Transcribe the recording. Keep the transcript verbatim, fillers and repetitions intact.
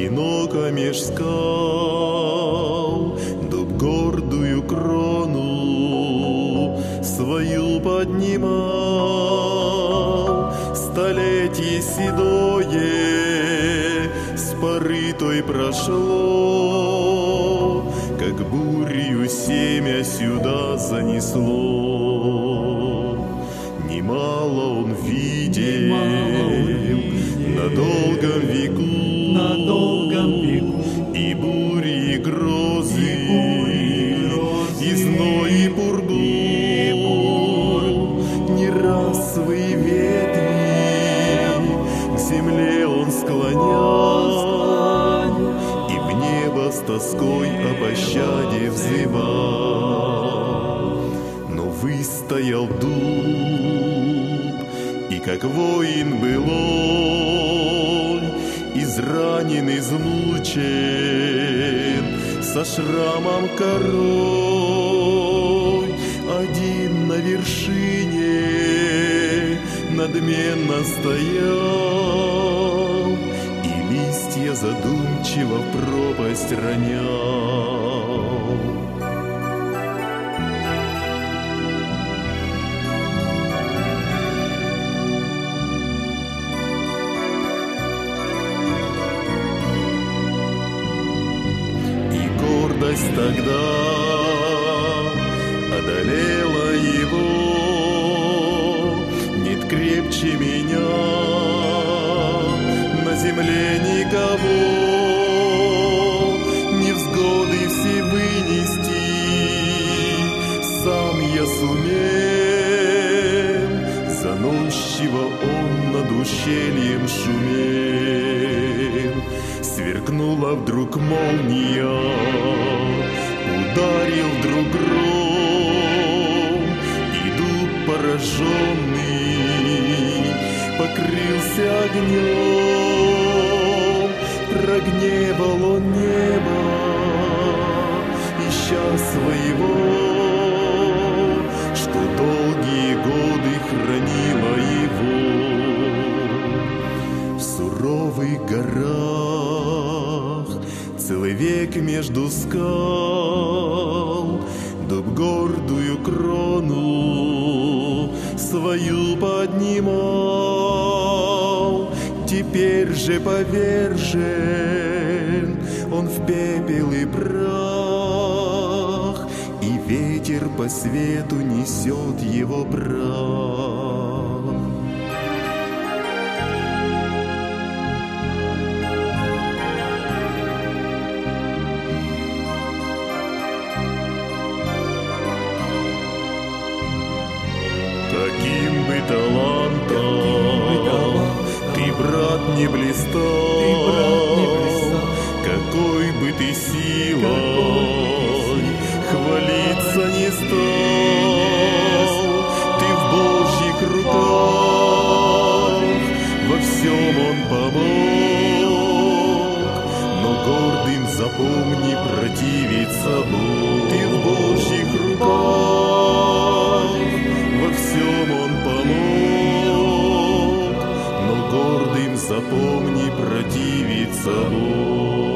одиноко меж скал, дуб гордую крону свою поднимал. Столетие седое с поры той прошло, как бурью семя сюда занесло. Немало он видел на долгом веку, на долгом веку, и бури, и грозы, и, бури, и, грозы, и зной, и пургу, и пургу. Не раз свои ветви к земле он склонял, и в небо с тоской о пощаде взывал. Но выстоял дуб, и как воин был он, изранен, измучен, со шрамом корой, один на вершине надменно стоял, и листья задумчиво в пропасть ронял. Тогда одолела его, нет крепче меня на земле никого, невзгоды все вынести сам я сумел. Заносчиво он над ущельем шумел, сверкнула вдруг молния, ударил вдруг гром, и дуб пораженный покрылся огнем. Прогневал он небо, ища своего, что долгие годы хранило его. В суровых горах целый век между скал дуб гордую крону свою поднимал. Теперь же повержен он в пепел и прах, и ветер по свету несет его прах. Каким бы талантом ты, брат, не блистал, какой бы ты силой хвалиться не стал, ты в Божьих руках, во всем Он помог, но гордым запомни противиться Бог. Ты в Божьих руках, во всем Он помог, но гордым запомни противиться Бог.